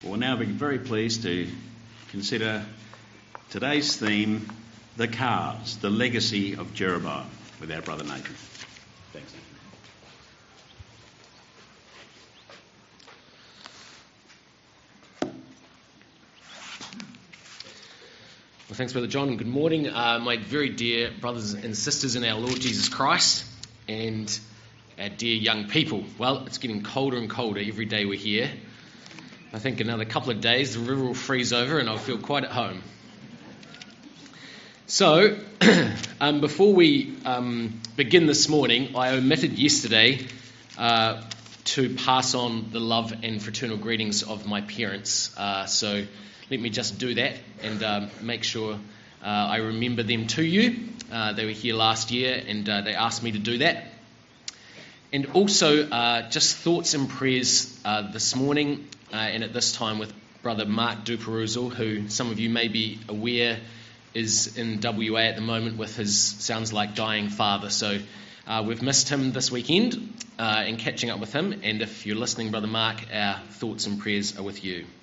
We'll now be very pleased to consider today's theme, the calves, the legacy of Jeroboam, with our brother Nathan. Thanks, Nathan. Well, thanks, Brother John, and good morning, my very dear brothers and sisters in our Lord Jesus Christ, and our dear young people. Well, it's getting colder and colder every day we're here. I think another couple of days the river will freeze over and I'll feel quite at home. So, before we begin this morning, I omitted yesterday to pass on the love and fraternal greetings of my parents. So let me just do that and make sure I remember them to you. They were here last year and they asked me to do that. And also just thoughts and prayers this morning and at this time with Brother Mark Duperuzal, who some of you may be aware is in WA at the moment with his, sounds like, dying father. So we've missed him this weekend and catching up with him. And if you're listening, Brother Mark, our thoughts and prayers are with you.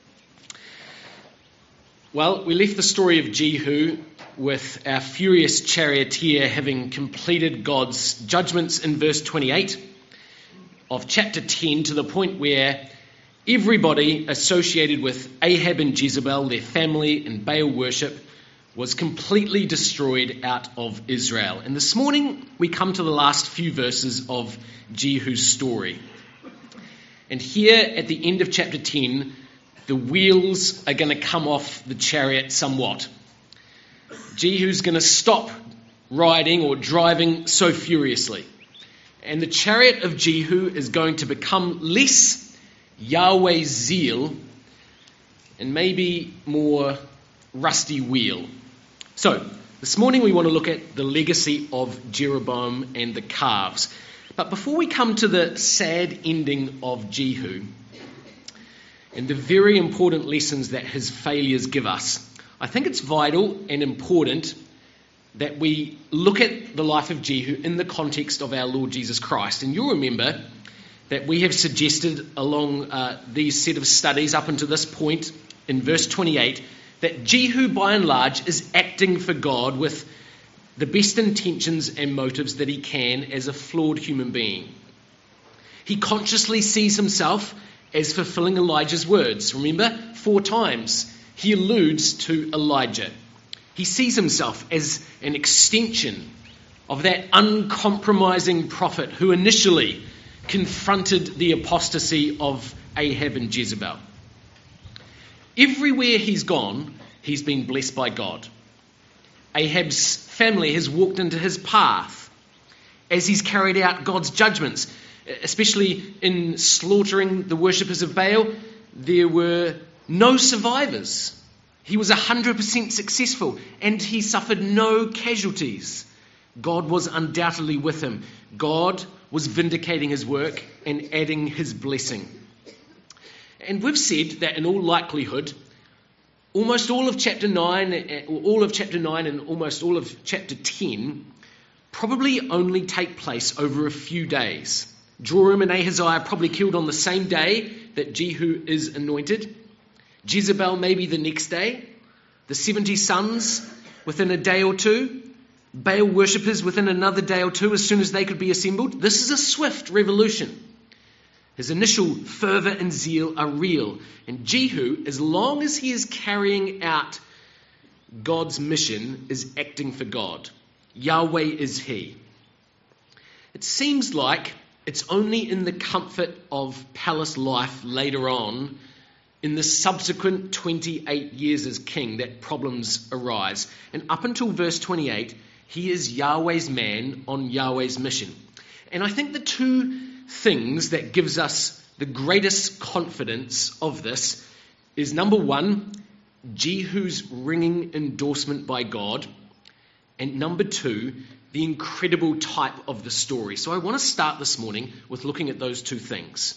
Well, we left the story of Jehu with our furious charioteer having completed God's judgments in verse 28 of chapter 10 to the point where everybody associated with Ahab and Jezebel, their family and Baal worship, was completely destroyed out of Israel. And this morning we come to the last few verses of Jehu's story. And here at the end of chapter 10, the wheels are going to come off the chariot somewhat. Jehu's going to stop riding or driving so furiously. And the chariot of Jehu is going to become less Yahweh's zeal and maybe more rusty wheel. So, this morning we want to look at the legacy of Jeroboam and the calves. But before we come to the sad ending of Jehu and the very important lessons that his failures give us, I think it's vital and important that we look at the life of Jehu in the context of our Lord Jesus Christ. And you'll remember that we have suggested along these set of studies up until this point in verse 28 that Jehu by and large is acting for God with the best intentions and motives that he can as a flawed human being. He consciously sees himself as fulfilling Elijah's words. Remember, 4 times he alludes to Elijah. He sees himself as an extension of that uncompromising prophet who initially confronted the apostasy of Ahab and Jezebel. Everywhere he's gone, he's been blessed by God. Ahab's family has walked into his path as he's carried out God's judgments, especially in slaughtering the worshippers of Baal. There were no survivors. He was 100% successful and he suffered no casualties. God was undoubtedly with him. God was vindicating his work and adding his blessing. And we've said that in all likelihood, almost all of chapter 9 and almost all of chapter 10 probably only take place over a few days. Joram and Ahaziah probably killed on the same day that Jehu is anointed. Jezebel maybe the next day. The 70 sons within a day or two. Baal worshippers within another day or two as soon as they could be assembled. This is a swift revolution. His initial fervour and zeal are real. And Jehu, as long as he is carrying out God's mission, is acting for God. Yahweh is he. It seems like it's only in the comfort of palace life later on, in the subsequent 28 years as king, that problems arise. And up until verse 28, he is Yahweh's man on Yahweh's mission. And I think the two things that gives us the greatest confidence of this is, number one, Jehu's ringing endorsement by God, and number two, the incredible type of the story. So I want to start this morning with looking at those two things.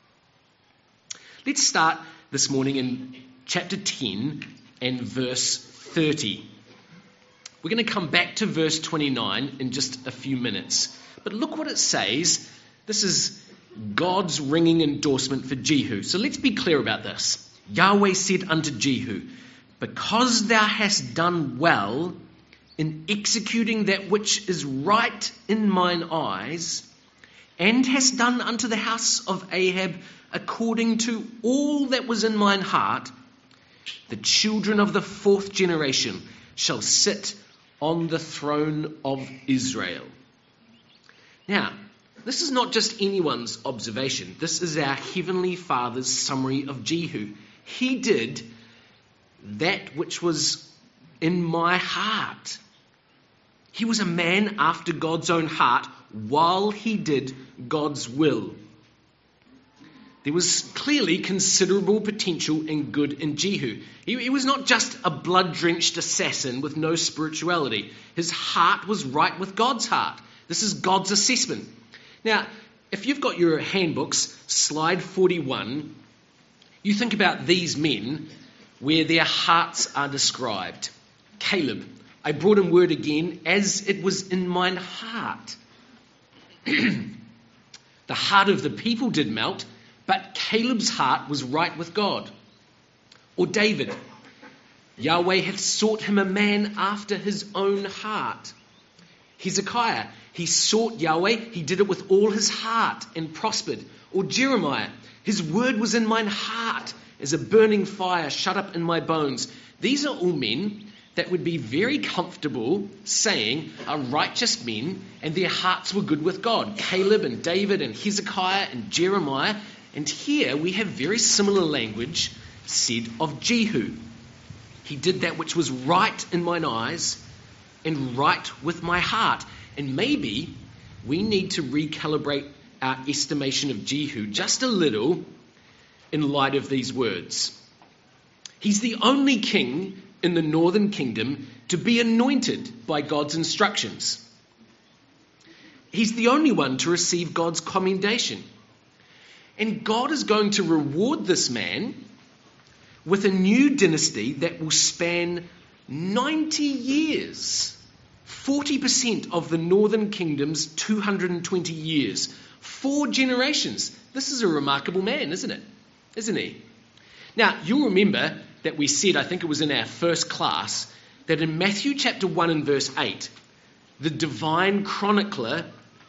Let's start this morning in chapter 10 and verse 30. We're going to come back to verse 29 in just a few minutes. But look what it says. This is God's ringing endorsement for Jehu. So let's be clear about this. Yahweh said unto Jehu, because thou hast done well in executing that which is right in mine eyes, and hast done unto the house of Ahab according to all that was in mine heart, the children of the fourth generation shall sit on the throne of Israel. Now, this is not just anyone's observation. This is our Heavenly Father's summary of Jehu. He did that which was in my heart. He was a man after God's own heart while he did God's will. There was clearly considerable potential and good in Jehu. He was not just a blood-drenched assassin with no spirituality. His heart was right with God's heart. This is God's assessment. Now, if you've got your handbooks, slide 41, you think about these men where their hearts are described. Caleb, I brought him word again, as it was in mine heart. The heart of the people did melt, but Caleb's heart was right with God. Or David, Yahweh hath sought him a man after his own heart. Hezekiah, he sought Yahweh, he did it with all his heart and prospered. Or Jeremiah, his word was in mine heart as a burning fire shut up in my bones. These are all men that would be very comfortable saying are righteous men and their hearts were good with God. Caleb and David and Hezekiah and Jeremiah. And here we have very similar language said of Jehu. He did that which was right in mine eyes and right with my heart. And maybe we need to recalibrate our estimation of Jehu just a little in light of these words. He's the only king in the northern kingdom to be anointed by God's instructions. He's the only one to receive God's commendation. And God is going to reward this man with a new dynasty that will span 90 years. 40% of the northern kingdom's 220 years. 4 generations. This is a remarkable man, isn't it? Isn't he? Now, you'll remember that we said, I think it was in our first class, that in Matthew chapter 1 and verse 8, the divine chronicler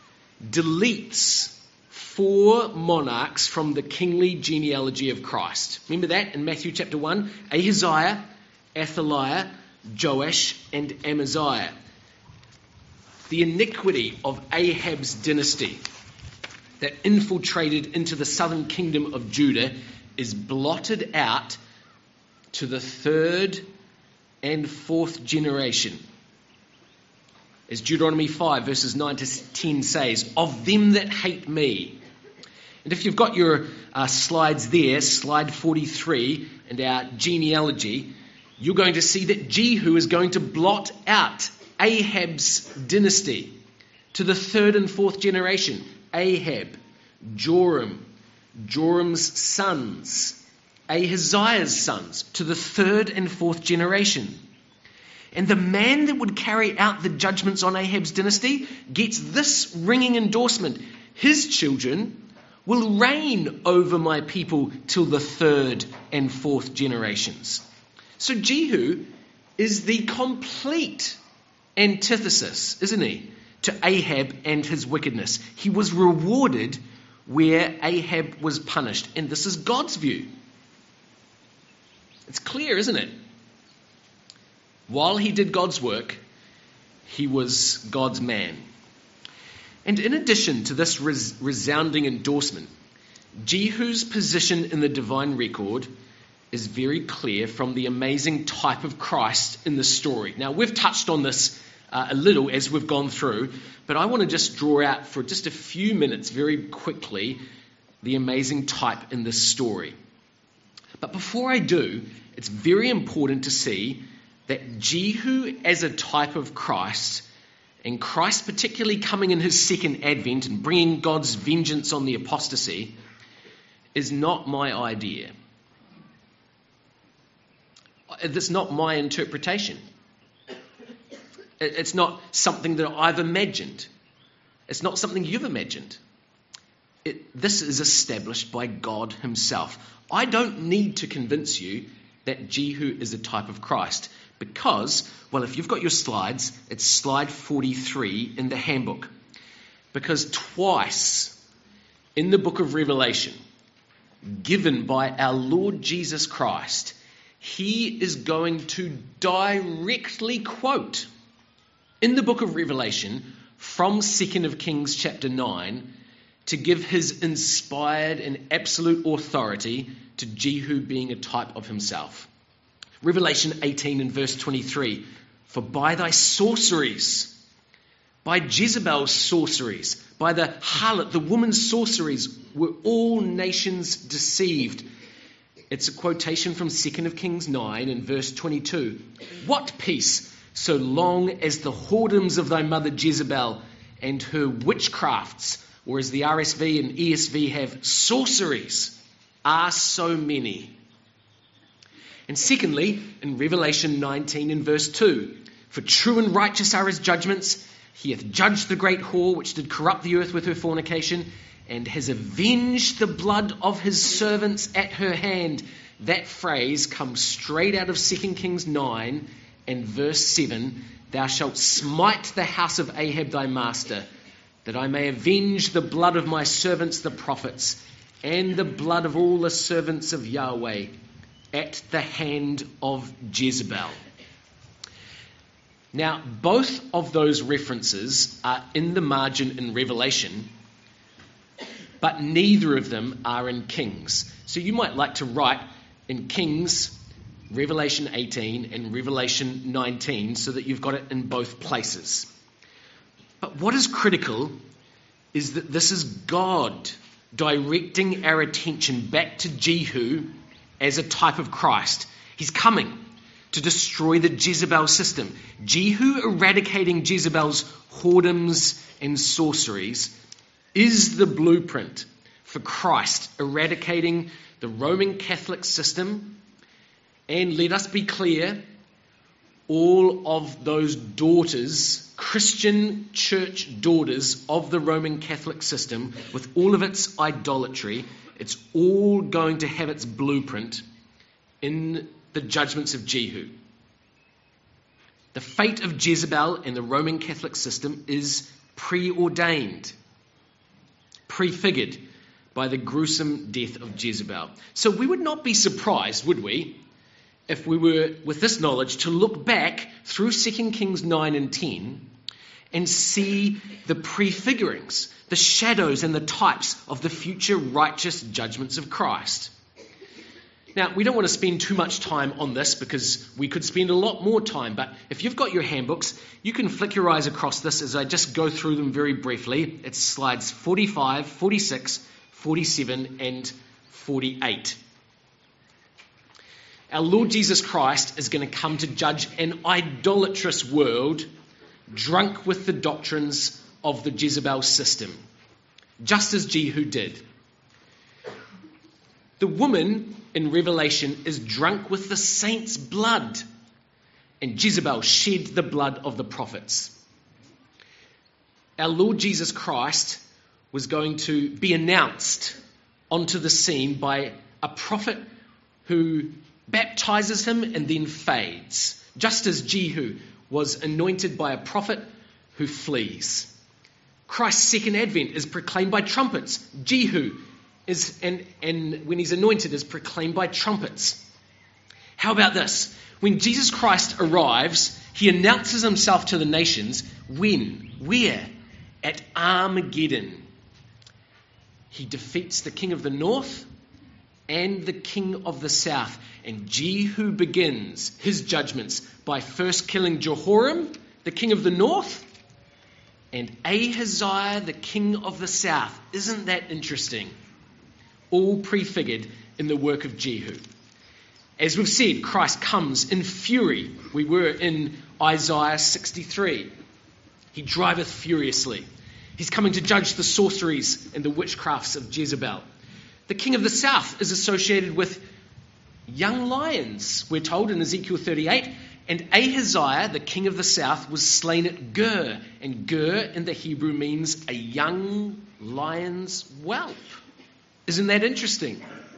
deletes 4 monarchs from the kingly genealogy of Christ. Remember that in Matthew chapter 1? Ahaziah, Athaliah, Joash, and Amaziah. The iniquity of Ahab's dynasty that infiltrated into the southern kingdom of Judah is blotted out to the 3rd and 4th generation. As Deuteronomy 5 verses 9 to 10 says, of them that hate me. And if you've got your slides there, slide 43 and our genealogy, you're going to see that Jehu is going to blot out Ahab's dynasty to the 3rd and 4th generation. Ahab, Joram, Joram's sons, Ahaziah's sons, to the 3rd and 4th generation. And the man that would carry out the judgments on Ahab's dynasty gets this ringing endorsement. His children will reign over my people till the 3rd and 4th generations. So Jehu is the complete antithesis, isn't he, to Ahab and his wickedness. He was rewarded where Ahab was punished. And this is God's view. It's clear, isn't it? While he did God's work, he was God's man. And in addition to this resounding endorsement, Jehu's position in the divine record is very clear from the amazing type of Christ in the story. Now, we've touched on this a little as we've gone through, but I want to just draw out for just a few minutes very quickly the amazing type in this story. But before I do, it's very important to see that Jehu as a type of Christ, and Christ particularly coming in his second advent and bringing God's vengeance on the apostasy, is not my idea. It's not my interpretation. It's not something that I've imagined. It's not something you've imagined. This is established by God himself. I don't need to convince you that Jehu is a type of Christ because, well, if you've got your slides, it's slide 43 in the handbook. Because twice in the book of Revelation, given by our Lord Jesus Christ, he is going to directly quote in the book of Revelation from 2 Kings chapter 9 to give his inspired and absolute authority to Jehu being a type of himself. Revelation 18 and verse 23, for by thy sorceries, by Jezebel's sorceries, by the harlot, the woman's sorceries, were all nations deceived. It's a quotation from 2 Kings 9 and verse 22. What peace, so long as the whoredoms of thy mother Jezebel and her witchcrafts, or as the RSV and ESV have, sorceries, are so many. And secondly, in Revelation 19 and verse 2, for true and righteous are his judgments. He hath judged the great whore which did corrupt the earth with her fornication, and has avenged the blood of his servants at her hand. That phrase comes straight out of 2 Kings 9 and verse 7. Thou shalt smite the house of Ahab thy master, that I may avenge the blood of my servants the prophets, and the blood of all the servants of Yahweh at the hand of Jezebel. Now, both of those references are in the margin in Revelation, but neither of them are in Kings. So you might like to write in Kings, Revelation 18 and Revelation 19, so that you've got it in both places. But what is critical is that this is God directing our attention back to Jehu as a type of Christ. He's coming to destroy the Jezebel system. Jehu eradicating Jezebel's whoredoms and sorceries is the blueprint for Christ eradicating the Roman Catholic system. And let us be clear, all of those daughters, Christian church daughters of the Roman Catholic system, with all of its idolatry, it's all going to have its blueprint in the judgments of Jehu. The fate of Jezebel and the Roman Catholic system is preordained, prefigured by the gruesome death of Jezebel. So we would not be surprised, would we, if we were, with this knowledge, to look back through 2 Kings 9 and 10 and see the prefigurings, the shadows and the types of the future righteous judgments of Christ. Now, we don't want to spend too much time on this because we could spend a lot more time, but if you've got your handbooks, you can flick your eyes across this as I just go through them very briefly. It's slides 45, 46, 47 and 48. Our Lord Jesus Christ is going to come to judge an idolatrous world drunk with the doctrines of the Jezebel system, just as Jehu did. The woman in Revelation is drunk with the saints' blood, and Jezebel shed the blood of the prophets. Our Lord Jesus Christ was going to be announced onto the scene by a prophet who baptizes him and then fades, just as Jehu was anointed by a prophet who flees. Christ's second advent is proclaimed by trumpets. Jehu is, and when he's anointed, is proclaimed by trumpets. How about this? When Jesus Christ arrives, he announces himself to the nations. When? Where? At Armageddon. He defeats the king of the north and the king of the south. And Jehu begins his judgments by first killing Jehoram, the king of the north, and Ahaziah, the king of the south. Isn't that interesting? All prefigured in the work of Jehu. As we've said, Christ comes in fury. We were in Isaiah 63. He driveth furiously. He's coming to judge the sorceries and the witchcrafts of Jezebel. The king of the south is associated with young lions, we're told in Ezekiel 38, And Ahaziah, the king of the south, was slain at Gur. And Gur in the Hebrew means a young lion's whelp. Isn't that interesting?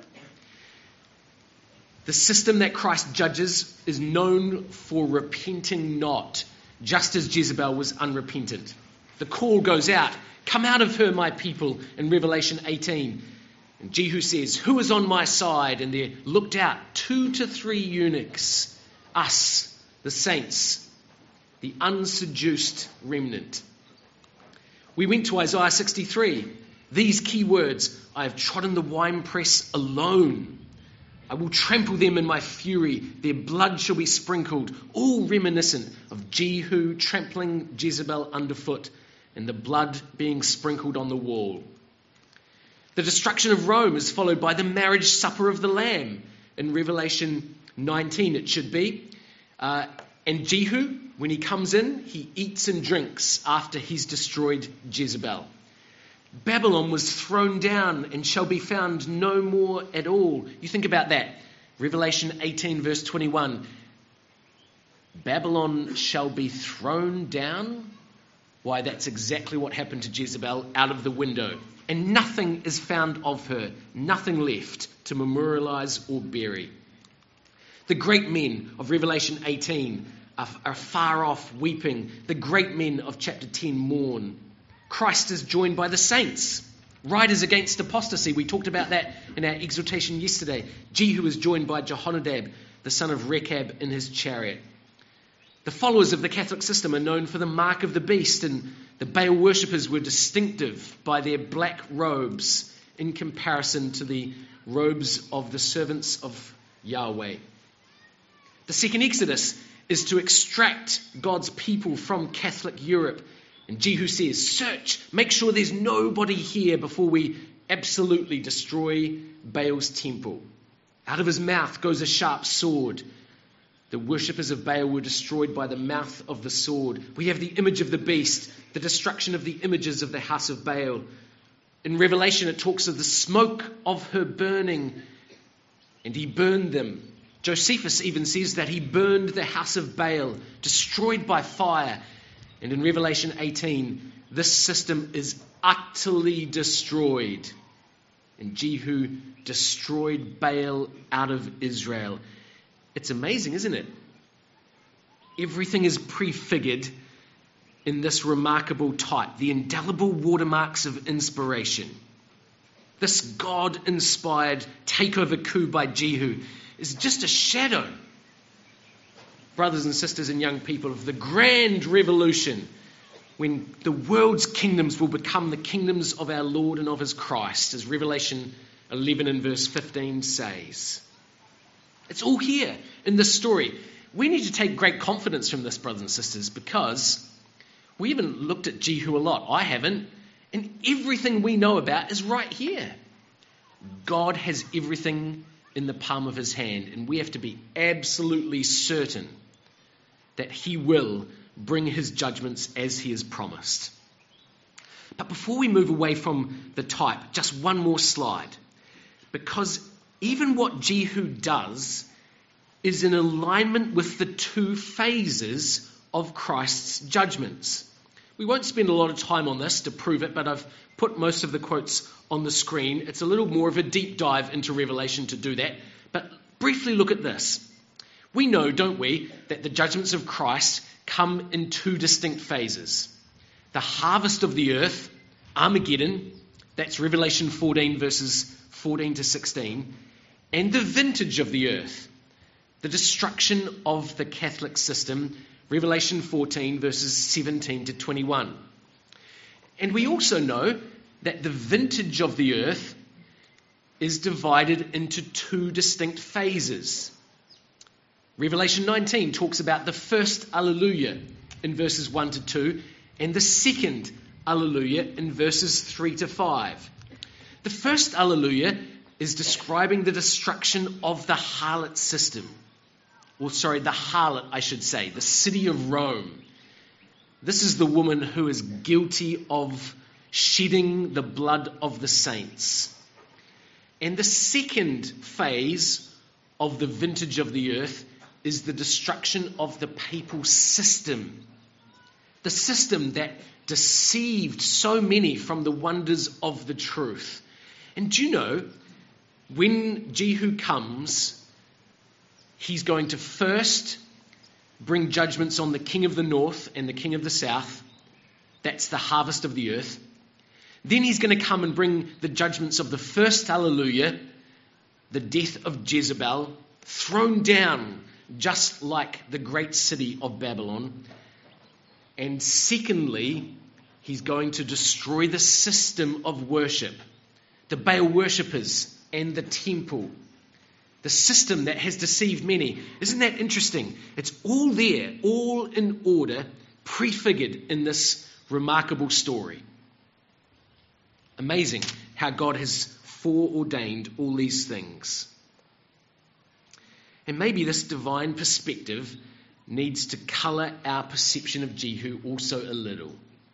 The system that Christ judges is known for repenting not, just as Jezebel was unrepentant. The call goes out, "Come out of her, my people," in Revelation 18. And Jehu says, "Who is on my side?" And there looked out 2 to 3 eunuchs, us, the saints, the unseduced remnant. We went to Isaiah 63. These key words, "I have trodden the winepress alone. I will trample them in my fury. Their blood shall be sprinkled," all reminiscent of Jehu trampling Jezebel underfoot and the blood being sprinkled on the wall. The destruction of Rome is followed by the marriage supper of the Lamb. In Revelation 19 it should be. And Jehu, when he comes in, he eats and drinks after he's destroyed Jezebel. Babylon was thrown down and shall be found no more at all. You think about that. Revelation 18 verse 21. Babylon shall be thrown down? Why, that's exactly what happened to Jezebel, out of the window. And nothing is found of her, nothing left to memorialize or bury. The great men of Revelation 18 are far off weeping. The great men of chapter 10 mourn. Christ is joined by the saints. Riders against apostasy. We talked about that in our exhortation yesterday. Jehu is joined by Jehonadab, the son of Rechab, in his chariot. The followers of the Catholic system are known for the mark of the beast, and the Baal worshippers were distinctive by their black robes in comparison to the robes of the servants of Yahweh. The second Exodus is to extract God's people from Catholic Europe. And Jehu says, "Search, make sure there's nobody here before we absolutely destroy Baal's temple." Out of his mouth goes a sharp sword. The worshippers of Baal were destroyed by the mouth of the sword. We have the image of the beast, the destruction of the images of the house of Baal. In Revelation, it talks of the smoke of her burning, and he burned them. Josephus even says that he burned the house of Baal, destroyed by fire. And in Revelation 18, this system is utterly destroyed. And Jehu destroyed Baal out of Israel. It's amazing, isn't it? Everything is prefigured in this remarkable type, the indelible watermarks of inspiration. This God-inspired takeover coup by Jehu is just a shadow, brothers and sisters and young people, of the grand revolution when the world's kingdoms will become the kingdoms of our Lord and of his Christ, as Revelation 11 and verse 15 says. It's all here in this story. We need to take great confidence from this, brothers and sisters, because we haven't looked at Jehu a lot. I haven't. And everything we know about is right here. God has everything in the palm of his hand, and we have to be absolutely certain that he will bring his judgments as he has promised. But before we move away from the type, just one more slide. Because even what Jehu does is in alignment with the 2 phases of Christ's judgments. We won't spend a lot of time on this to prove it, but I've put most of the quotes on the screen. It's a little more of a deep dive into Revelation to do that. But briefly look at this. We know, don't we, that the judgments of Christ come in 2 distinct phases. The harvest of the earth, Armageddon, that's Revelation 14 verses 14 to 16, and the vintage of the earth, the destruction of the Catholic system, Revelation 14 verses 17 to 21. And we also know that the vintage of the earth is divided into 2 distinct phases. Revelation 19 talks about the first Alleluia in verses 1 to 2 and the second Alleluia in verses 3 to 5. The first Alleluia is describing the destruction of the harlot system. The harlot, I should say, the city of Rome. This is the woman who is guilty of shedding the blood of the saints. And the second phase of the vintage of the earth is the destruction of the papal system. The system that deceived so many from the wonders of the truth. And do you know, when Jehu comes, he's going to first bring judgments on the king of the north and the king of the south. That's the harvest of the earth. Then he's going to come and bring the judgments of the first Alleluia, the death of Jezebel, thrown down just like the great city of Babylon. And secondly, he's going to destroy the system of worship, the Baal worshippers and the temple, the system that has deceived many. Isn't that interesting? It's all there, all in order, prefigured in this remarkable story. Amazing how God has foreordained all these things. And maybe this divine perspective needs to colour our perception of Jehu also a little.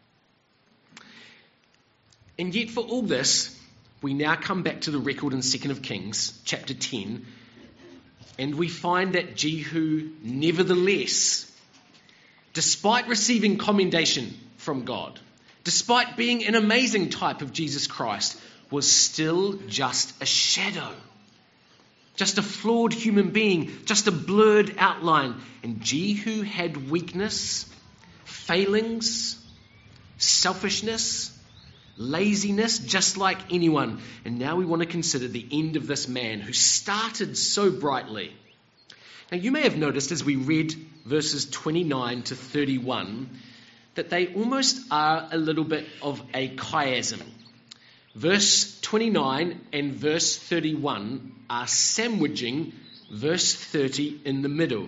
And yet for all this, we now come back to the record in 2 Kings, chapter 10, and we find that Jehu, nevertheless, despite receiving commendation from God, despite being an amazing type of Jesus Christ, was still just a shadow, just a flawed human being, just a blurred outline. And Jehu had weakness, failings, selfishness, laziness, just like anyone. And now we want to consider the end of this man who started so brightly. Now you may have noticed as we read verses 29 to 31 that they almost are a little bit of a chiasm. Verse 29 and verse 31 are sandwiching verse 30 in the middle.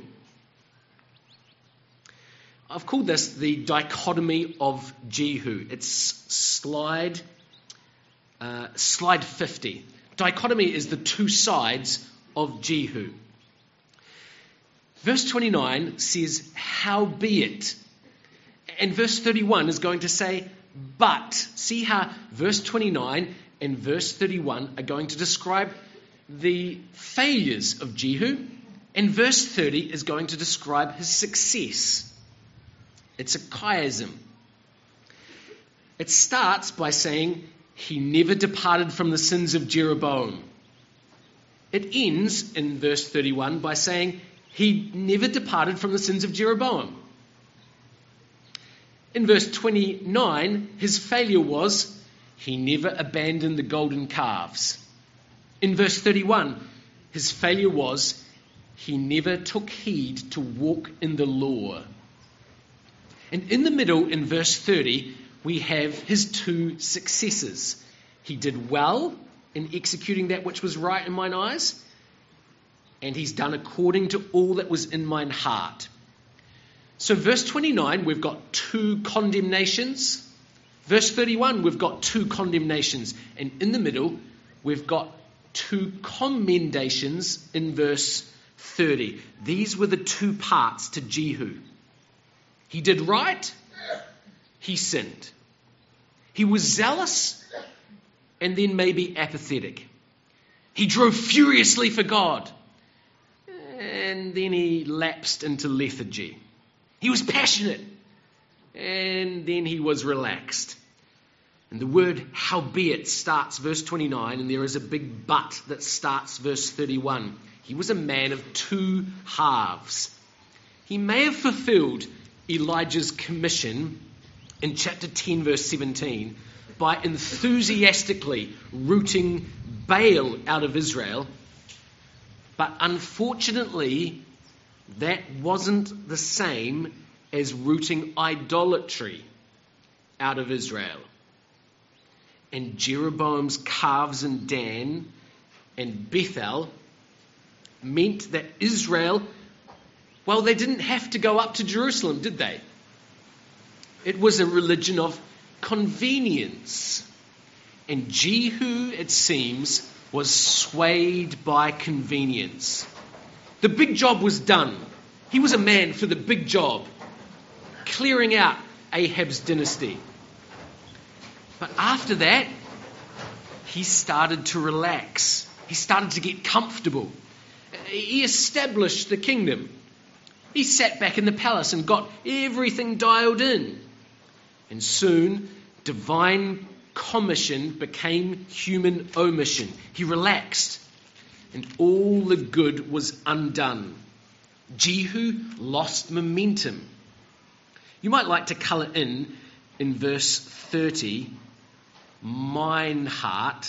I've called this the dichotomy of Jehu. It's slide 50. Dichotomy is the two sides of Jehu. Verse 29 says, howbeit. And verse 31 is going to say, but. See how verse 29 and verse 31 are going to describe the failures of Jehu, and verse 30 is going to describe his success. It's a chiasm. It starts by saying he never departed from the sins of Jeroboam. It ends in verse 31 by saying he never departed from the sins of Jeroboam. In verse 29, his failure was he never abandoned the golden calves. In verse 31, his failure was he never took heed to walk in the law. And in the middle, in verse 30, we have his two successes. He did well in executing that which was right in mine eyes, and he's done according to all that was in mine heart. So verse 29, we've got two condemnations. Verse 31, we've got two condemnations. And in the middle, we've got two commendations in verse 30. These were the two parts to Jehu. He did right, he sinned. He was zealous, and then maybe apathetic. He drove furiously for God, and then he lapsed into lethargy. He was passionate, and then he was relaxed. And the word howbeit starts verse 29, and there is a big but that starts verse 31. He was a man of two halves. He may have fulfilled Elijah's commission in chapter 10, verse 17, by enthusiastically rooting Baal out of Israel. But unfortunately, that wasn't the same as rooting idolatry out of Israel. And Jeroboam's calves in Dan and Bethel meant that Israel, well, they didn't have to go up to Jerusalem, did they? It was a religion of convenience. And Jehu, it seems, was swayed by convenience. The big job was done. He was a man for the big job, clearing out Ahab's dynasty. But after that, he started to relax. He started to get comfortable. He established the kingdom. He sat back in the palace and got everything dialed in. And soon, divine commission became human omission. He relaxed, and all the good was undone. Jehu lost momentum. You might like to colour in verse 30, mine heart,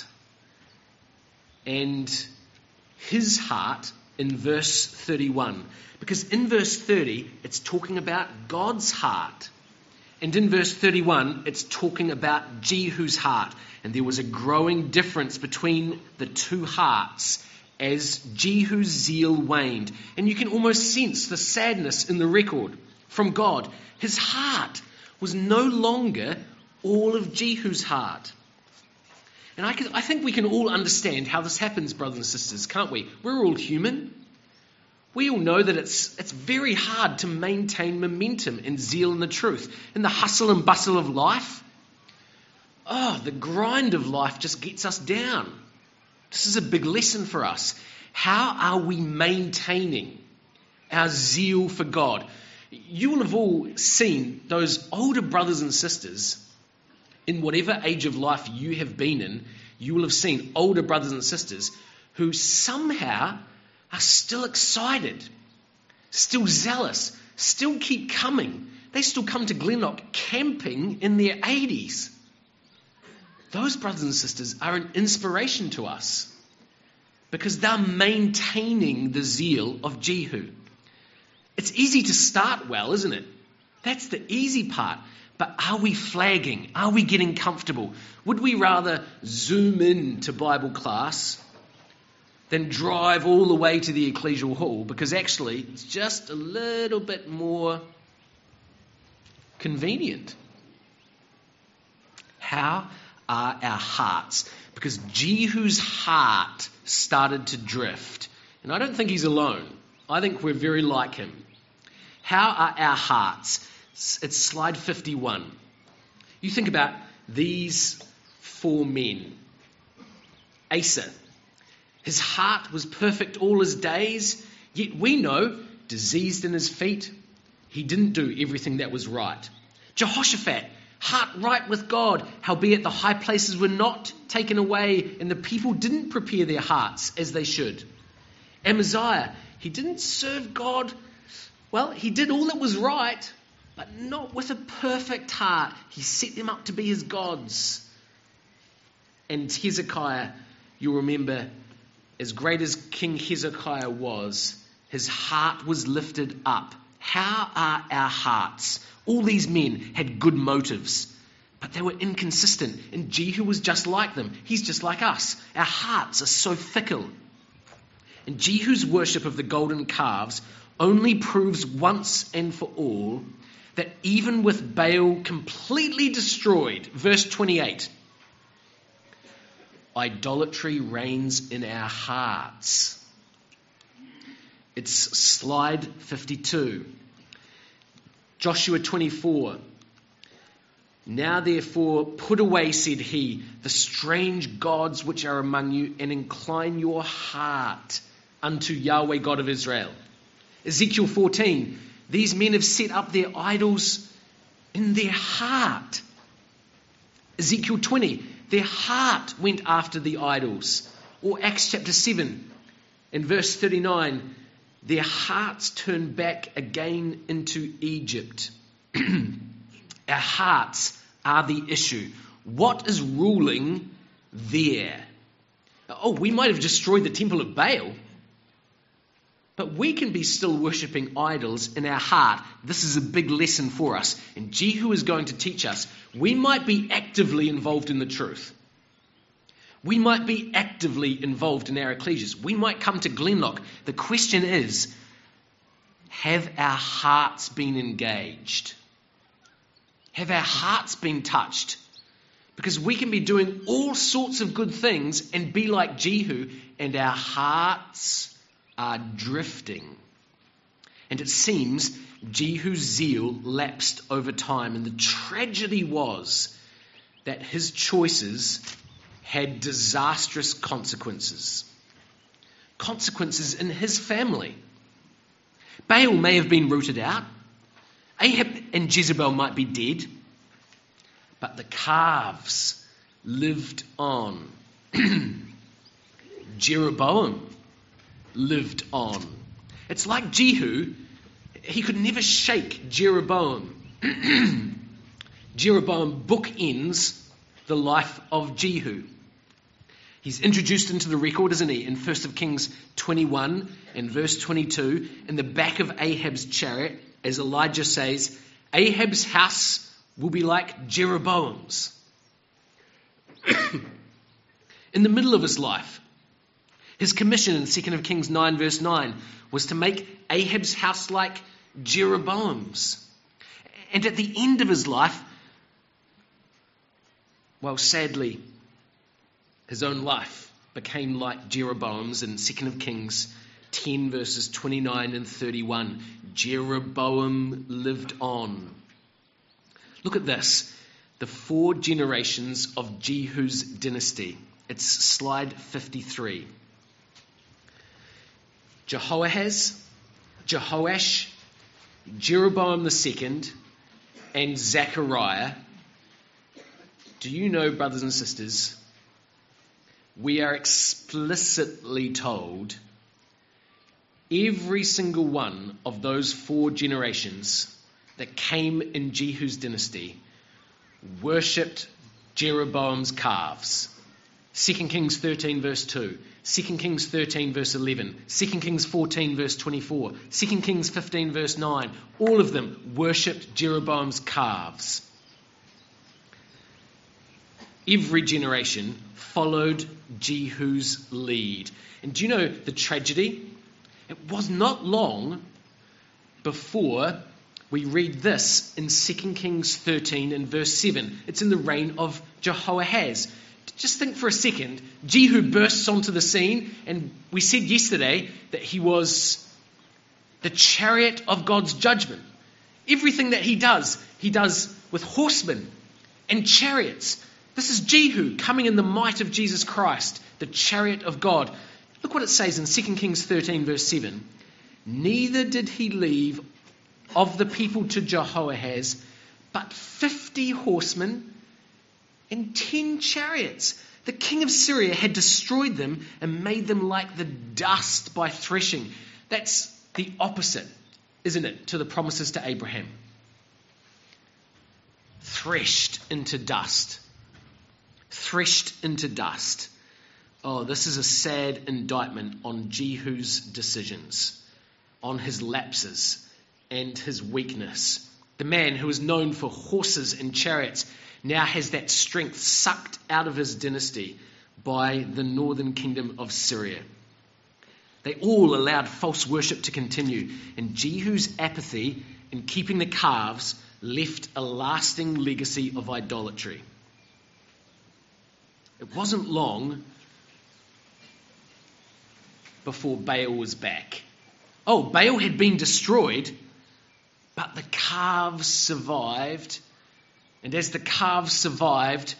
and his heart in verse 31. Because in verse 30, it's talking about God's heart. And in verse 31, it's talking about Jehu's heart. And there was a growing difference between the two hearts as Jehu's zeal waned. And you can almost sense the sadness in the record from God. His heart was no longer all of Jehu's heart. And I think we can all understand how this happens, brothers and sisters, can't we? We're all human. We all know that it's very hard to maintain momentum and zeal in the truth. In the hustle and bustle of life, the grind of life just gets us down. This is a big lesson for us. How are we maintaining our zeal for God? You will have all seen those older brothers and sisters, in whatever age of life you have been in, you will have seen older brothers and sisters who somehow are still excited, still zealous, still keep coming. They still come to Glenlock camping in their 80s. Those brothers and sisters are an inspiration to us because they're maintaining the zeal of Jehu. It's easy to start well, isn't it? That's the easy part. But are we flagging? Are we getting comfortable? Would we rather zoom in to Bible class than drive all the way to the ecclesial hall? Because actually, it's just a little bit more convenient. How are our hearts? Because Jehu's heart started to drift. And I don't think he's alone. I think we're very like him. How are our hearts? It's slide 51. You think about these four men. Asa. His heart was perfect all his days, yet we know, diseased in his feet, he didn't do everything that was right. Jehoshaphat, heart right with God, howbeit the high places were not taken away, and the people didn't prepare their hearts as they should. Amaziah, he didn't serve God. Well, he did all that was right, but not with a perfect heart. He set them up to be his gods. And Hezekiah, you'll remember, as great as King Hezekiah was, his heart was lifted up. How are our hearts? All these men had good motives, but they were inconsistent. And Jehu was just like them. He's just like us. Our hearts are so fickle. And Jehu's worship of the golden calves only proves once and for all that even with Baal completely destroyed, verse 28, idolatry reigns in our hearts. It's slide 52. Joshua 24. Now therefore put away, said he, the strange gods which are among you, and incline your heart unto Yahweh God of Israel. Ezekiel 14. These men have set up their idols in their heart. Ezekiel 20. Their heart went after the idols. Or Acts chapter 7 in verse 39. Their hearts turned back again into Egypt. Our hearts are the issue. What is ruling there? Oh, we might have destroyed the temple of Baal, but we can be still worshipping idols in our heart. This is a big lesson for us. And Jehu is going to teach us. We might be actively involved in the truth. We might be actively involved in our ecclesias. We might come to Glenlock. The question is, have our hearts been engaged? Have our hearts been touched? Because we can be doing all sorts of good things and be like Jehu, and our hearts are drifting. And it seems Jehu's zeal lapsed over time, and the tragedy was that his choices had disastrous consequences. Consequences in his family. Baal may have been rooted out. Ahab and Jezebel might be dead. But the calves lived on. Jeroboam lived on. It's like Jehu. He could never shake Jeroboam. Jeroboam bookends the life of Jehu. He's introduced into the record, isn't he, in 1 Kings 21 and verse 22, in the back of Ahab's chariot, as Elijah says, Ahab's house will be like Jeroboam's. In the middle of his life, his commission in 2 Kings 9 verse 9 was to make Ahab's house like Jeroboam's. And at the end of his life, well, sadly, his own life became like Jeroboam's in 2 Kings 10 verses 29 and 31. Jeroboam lived on. Look at this. The 4 generations of Jehu's dynasty. It's slide 53. Jehoahaz, Jehoash, Jeroboam II, and Zechariah. Do you know, brothers and sisters, we are explicitly told every single one of those 4 generations that came in Jehu's dynasty worshipped Jeroboam's calves. 2 Kings 13 verse 2, 2 Kings 13 verse 11, 2 Kings 14 verse 24, 2 Kings 15 verse 9. All of them worshipped Jeroboam's calves. Every generation followed Jehu's lead. And do you know the tragedy? It was not long before we read this in 2 Kings 13 and verse 7. It's in the reign of Jehoahaz. Just think for a second. Jehu bursts onto the scene, and we said yesterday that he was the chariot of God's judgment. Everything that he does with horsemen and chariots. This is Jehu coming in the might of Jesus Christ, the chariot of God. Look what it says in 2 Kings 13 verse 7. Neither did he leave of the people to Jehoahaz, but 50 horsemen and 10 chariots. The king of Syria had destroyed them and made them like the dust by threshing. That's the opposite, isn't it, to the promises to Abraham? Threshed into dust. Threshed into dust. Oh, this is a sad indictment on Jehu's decisions, on his lapses and his weakness. The man who was known for horses and chariots now has that strength sucked out of his dynasty by the northern kingdom of Syria. They all allowed false worship to continue, and Jehu's apathy in keeping the calves left a lasting legacy of idolatry. It wasn't long before Baal was back. Oh, Baal had been destroyed, but the calves survived. And as the calves survived,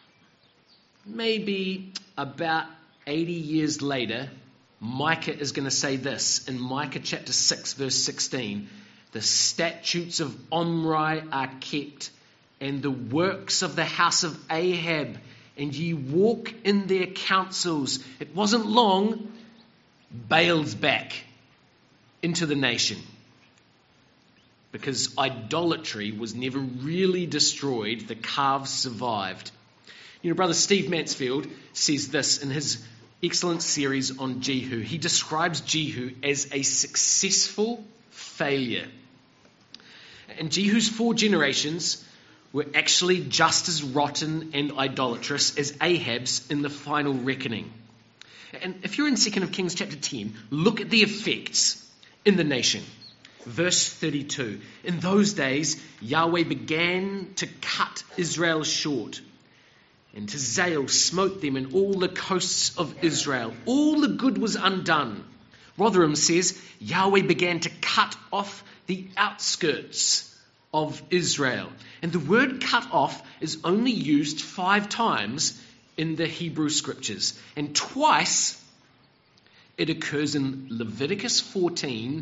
maybe about 80 years later, Micah is going to say this in Micah chapter 6, verse 16. The statutes of Omri are kept, and the works of the house of Ahab, and ye walk in their counsels. It wasn't long, Baal's back into the nation. Because idolatry was never really destroyed, the calves survived. You know, Brother Steve Mansfield says this in his excellent series on Jehu. He describes Jehu as a successful failure. And Jehu's 4 generations were actually just as rotten and idolatrous as Ahab's in the final reckoning. And if you're in 2 Kings chapter 10, look at the effects in the nation. Verse 32, in those days Yahweh began to cut Israel short, and Hazael smote them in all the coasts of Israel. All the good was undone. Rotherham says Yahweh began to cut off the outskirts of Israel. And the word cut off is only used 5 times in the Hebrew scriptures. And twice it occurs in Leviticus 14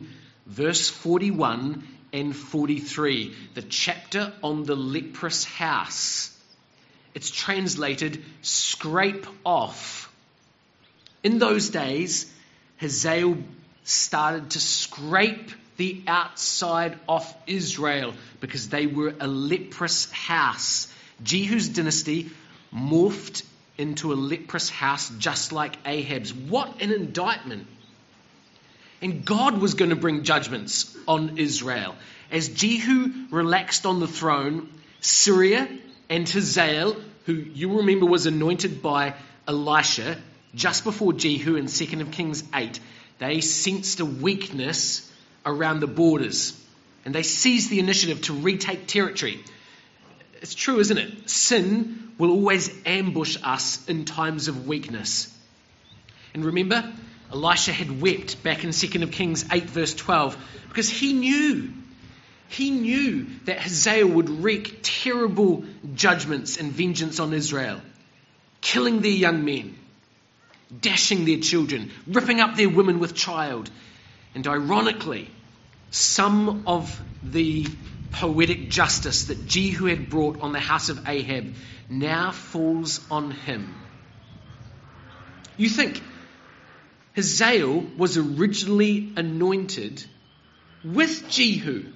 verse 41 and 43, the chapter on the leprous house. It's translated, scrape off. In those days, Hazael started to scrape the outside off Israel because they were a leprous house. Jehu's dynasty morphed into a leprous house just like Ahab's. What an indictment. And God was going to bring judgments on Israel. As Jehu relaxed on the throne, Syria and Hazael, who you remember was anointed by Elisha just before Jehu in 2 Kings 8, they sensed a weakness around the borders. And they seized the initiative to retake territory. It's true, isn't it? Sin will always ambush us in times of weakness. And remember, Elisha had wept back in 2 Kings 8 verse 12 because he knew that Hazael would wreak terrible judgments and vengeance on Israel, killing their young men, dashing their children, ripping up their women with child. And ironically, some of the poetic justice that Jehu had brought on the house of Ahab now falls on him. You think Hazael was originally anointed with Jehu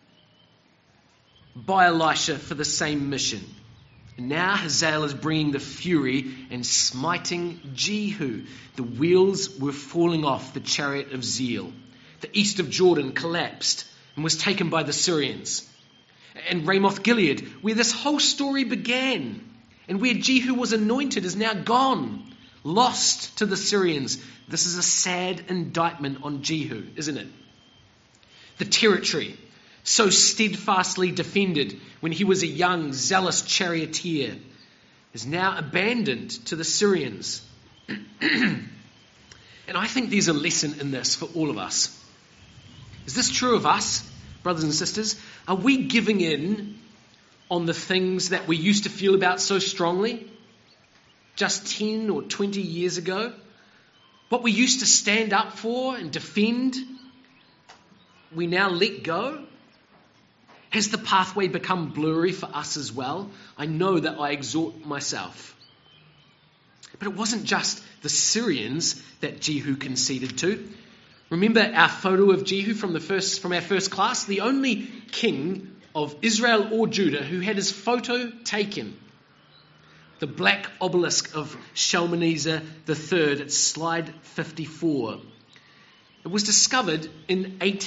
by Elisha for the same mission. And now Hazael is bringing the fury and smiting Jehu. The wheels were falling off the chariot of zeal. The east of Jordan collapsed and was taken by the Syrians. And Ramoth Gilead, where this whole story began, and where Jehu was anointed, is now gone, lost to the Syrians. This is a sad indictment on Jehu, isn't it? The territory, so steadfastly defended when he was a young, zealous charioteer, is now abandoned to the Syrians. And I think there's a lesson in this for all of us. Is this true of us, brothers and sisters? Are we giving in on the things that we used to feel about so strongly just 10 or 20 years ago? What we used to stand up for and defend, we now let go? Has the pathway become blurry for us as well? I know that I exhort myself. But it wasn't just the Syrians that Jehu conceded to. Remember our photo of Jehu from our first class? The only king of Israel or Judah who had his photo taken. The black obelisk of Shalmaneser III at slide 54. It was discovered in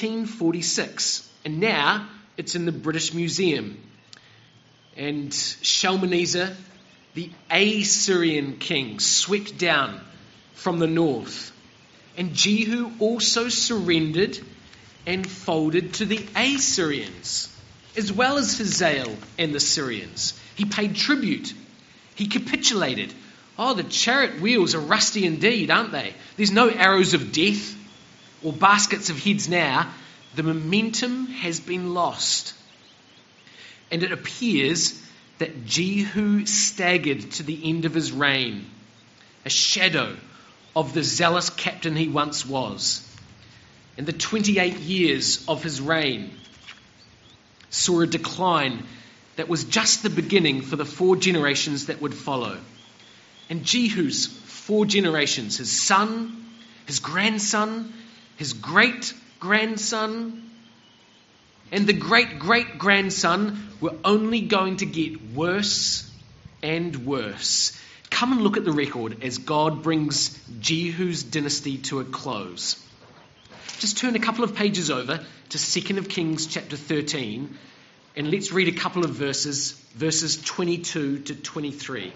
1846, and now it's in the British Museum. And Shalmaneser, the Assyrian king, swept down from the north. And Jehu also surrendered and folded to the Assyrians, as well as Hazael and the Syrians. He paid tribute. He capitulated. Oh, the chariot wheels are rusty indeed, aren't they? There's no arrows of death or baskets of heads now. The momentum has been lost. And it appears that Jehu staggered to the end of his reign, a shadow of the zealous captain he once was. And the 28 years of his reign saw a decline that was just the beginning for the 4 generations that would follow. And Jehu's 4 generations, his son, his grandson, his great-grandson, and the great-great-grandson were only going to get worse and worse. Come and look at the record as God brings Jehu's dynasty to a close. Just turn a couple of pages over to 2 Kings chapter 13, and let's read a couple of verses 22 to 23.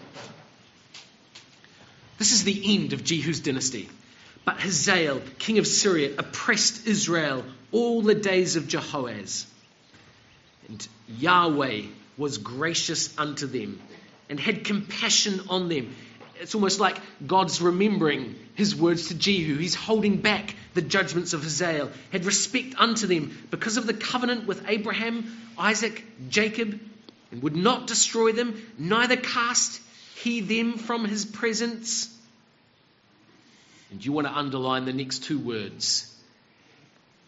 This is the end of Jehu's dynasty. But Hazael, king of Syria, oppressed Israel all the days of Jehoaz. And Yahweh was gracious unto them and had compassion on them. It's almost like God's remembering his words to Jehu. He's holding back the judgments of Hazael, had respect unto them because of the covenant with Abraham, Isaac, Jacob, and would not destroy them, neither cast he them from his presence. And you want to underline the next 2 words.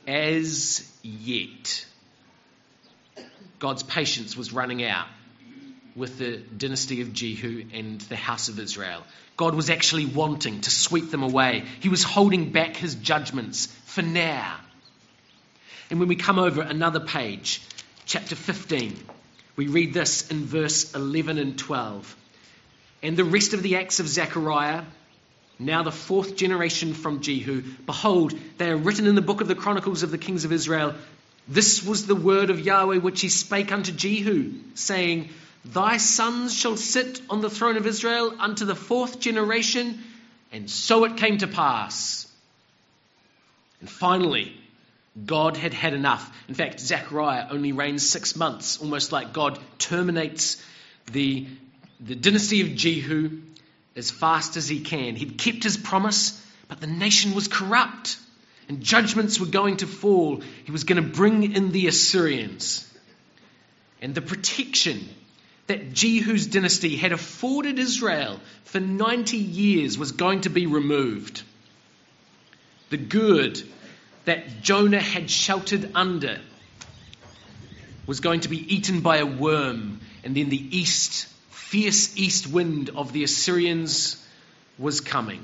as yet, God's patience was running out with the dynasty of Jehu and the house of Israel. God was actually wanting to sweep them away. He was holding back his judgments for now. And when we come over another page, chapter 15, we read this in verse 11 and 12. And the rest of the acts of Zechariah, now the fourth generation from Jehu, behold, they are written in the book of the Chronicles of the kings of Israel. This was the word of Yahweh which he spake unto Jehu, saying, Thy sons shall sit on the throne of Israel unto the fourth generation. And so it came to pass. And finally, God had had enough. In fact, Zechariah only reigns 6 months, almost like God terminates the dynasty of Jehu as fast as he can. He'd kept his promise, but the nation was corrupt and judgments were going to fall. He was going to bring in the Assyrians. And the protection that Jehu's dynasty had afforded Israel for 90 years was going to be removed. The gourd that Jonah had sheltered under was going to be eaten by a worm, and then the fierce east wind of the Assyrians was coming.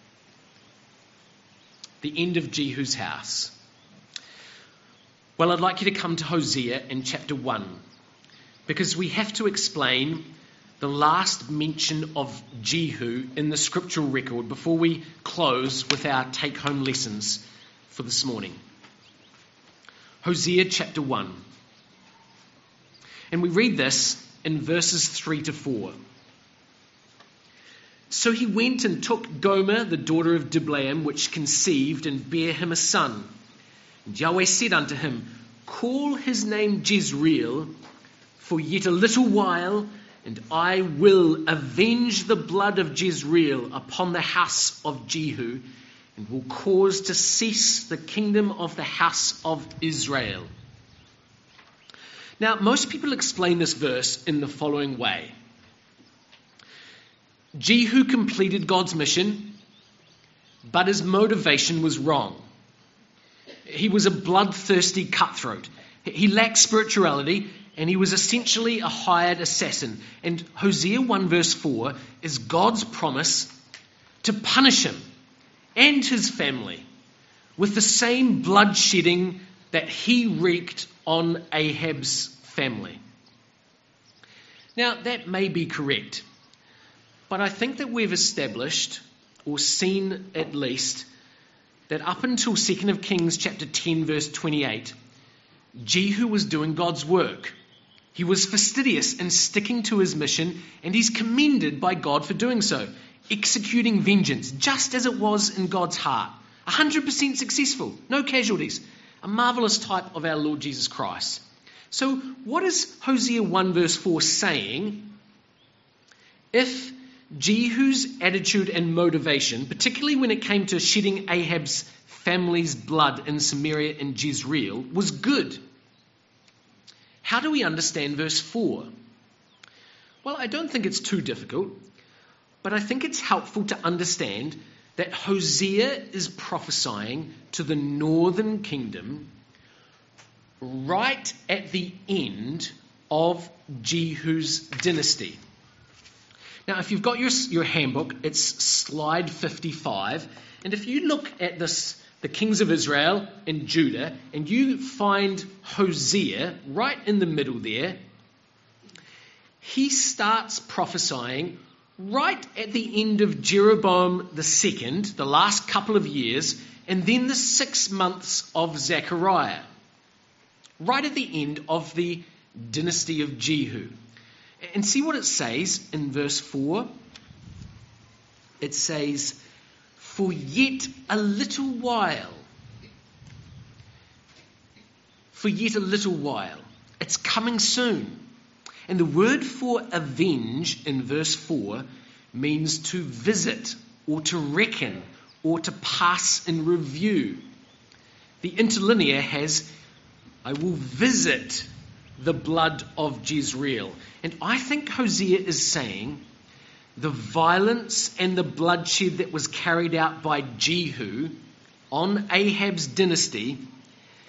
The end of Jehu's house. Well, I'd like you to come to Hosea in chapter 1, because we have to explain the last mention of Jehu in the scriptural record before we close with our take-home lessons for this morning. Hosea chapter 1. And we read this in verses 3 to 4. So he went and took Gomer, the daughter of Diblaim, which conceived and bare him a son. And Yahweh said unto him, Call his name Jezreel, for yet a little while, and I will avenge the blood of Jezreel upon the house of Jehu, and will cause to cease the kingdom of the house of Israel. Now, most people explain this verse in the following way. Jehu completed God's mission, but his motivation was wrong. He was a bloodthirsty cutthroat. He lacked spirituality, and he was essentially a hired assassin. And Hosea 1 verse 4 is God's promise to punish him and his family with the same bloodshedding that he wreaked on Ahab's family. Now, that may be correct, but I think that we've established, or seen at least, that up until 2 Kings chapter 10 verse 28, Jehu was doing God's work. He was fastidious in sticking to his mission, and he's commended by God for doing so, executing vengeance just as it was in God's heart. 100% successful, no casualties. A marvelous type of our Lord Jesus Christ. So what is Hosea 1 verse 4 saying? If Jehu's attitude and motivation, particularly when it came to shedding Ahab's family's blood in Samaria and Jezreel, was good, how do we understand verse 4? Well, I don't think it's too difficult, but I think it's helpful to understand that Hosea is prophesying to the northern kingdom right at the end of Jehu's dynasty. Now, if you've got your handbook, it's slide 55, and if you look at this, the kings of Israel and Judah, and you find Hosea right in the middle there, he starts prophesying right at the end of Jeroboam II, the last couple of years, and then the 6 months of Zechariah, right at the end of the dynasty of Jehu. And see what it says in verse 4. It says, For yet a little while. For yet a little while. It's coming soon. And the word for avenge in verse 4 means to visit or to reckon or to pass in review. The interlinear has, I will visit the blood of Jezreel. And I think Hosea is saying the violence and the bloodshed that was carried out by Jehu on Ahab's dynasty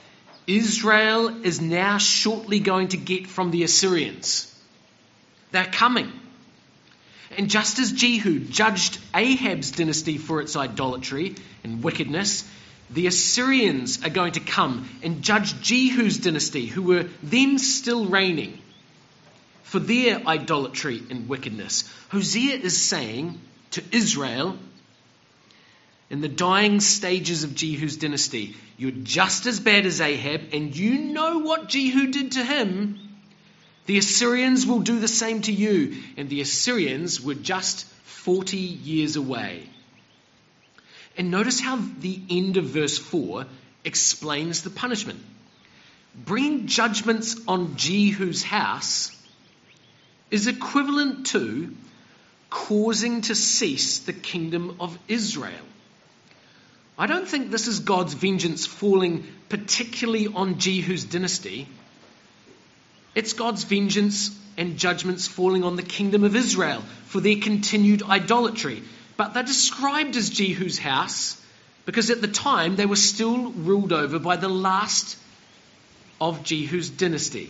Israel is now shortly going to get from the Assyrians. They're coming. And just as Jehu judged Ahab's dynasty for its idolatry and wickedness, the Assyrians are going to come and judge Jehu's dynasty, who were then still reigning, for their idolatry and wickedness. Hosea is saying to Israel, in the dying stages of Jehu's dynasty, you're just as bad as Ahab, and you know what Jehu did to him. The Assyrians will do the same to you. And the Assyrians were just 40 years away. And notice how the end of verse 4 explains the punishment. Bringing judgments on Jehu's house is equivalent to causing to cease the kingdom of Israel. I don't think this is God's vengeance falling particularly on Jehu's dynasty. It's God's vengeance and judgments falling on the kingdom of Israel for their continued idolatry. But they're described as Jehu's house because at the time they were still ruled over by the last of Jehu's dynasty.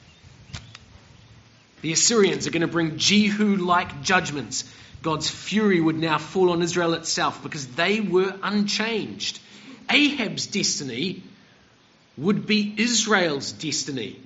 The Assyrians are going to bring Jehu-like judgments. God's fury would now fall on Israel itself because they were unchanged. Ahab's destiny would be Israel's destiny.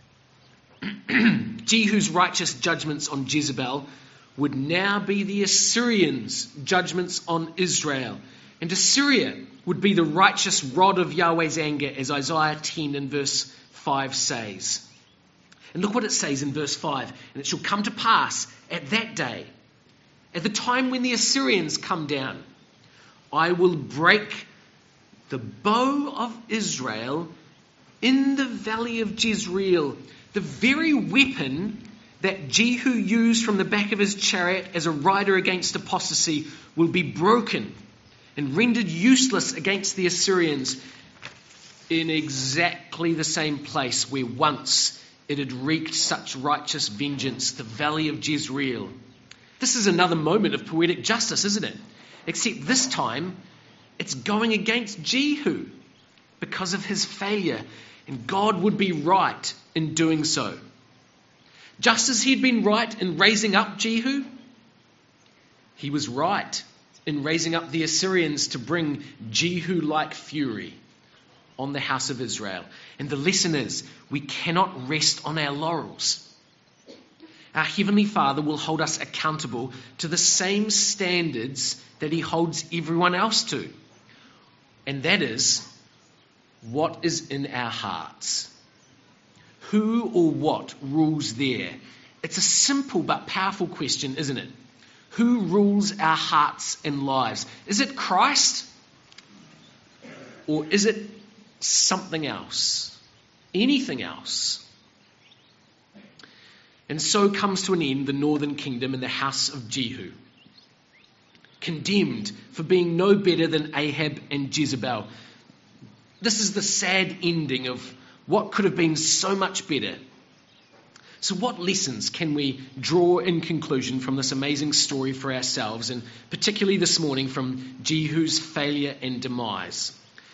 Jehu's righteous judgments on Jezebel would now be the Assyrians' judgments on Israel. And Assyria would be the righteous rod of Yahweh's anger, as Isaiah 10 and verse 5 says. And look what it says in verse 5. And it shall come to pass at that day, at the time when the Assyrians come down, I will break the bow of Israel in the valley of Jezreel. The very weapon that Jehu used from the back of his chariot as a rider against apostasy will be broken and rendered useless against the Assyrians in exactly the same place where once it had wreaked such righteous vengeance, the valley of Jezreel. This is another moment of poetic justice, isn't it? Except this time, it's going against Jehu because of his failure, and God would be right in doing so. Just as he'd been right in raising up Jehu, he was right in raising up the Assyrians to bring Jehu-like fury on the house of Israel. And the lesson is, we cannot rest on our laurels. Our Heavenly Father will hold us accountable to the same standards that he holds everyone else to. And that is, what is in our hearts? Who or what rules there? It's a simple but powerful question, isn't it? Who rules our hearts and lives? Is it Christ? Or is it something else? Anything else? And so comes to an end the northern kingdom in the house of Jehu, condemned for being no better than Ahab and Jezebel. This is the sad ending of what could have been so much better. So what lessons can we draw in conclusion from this amazing story for ourselves, and particularly this morning from Jehu's failure and demise?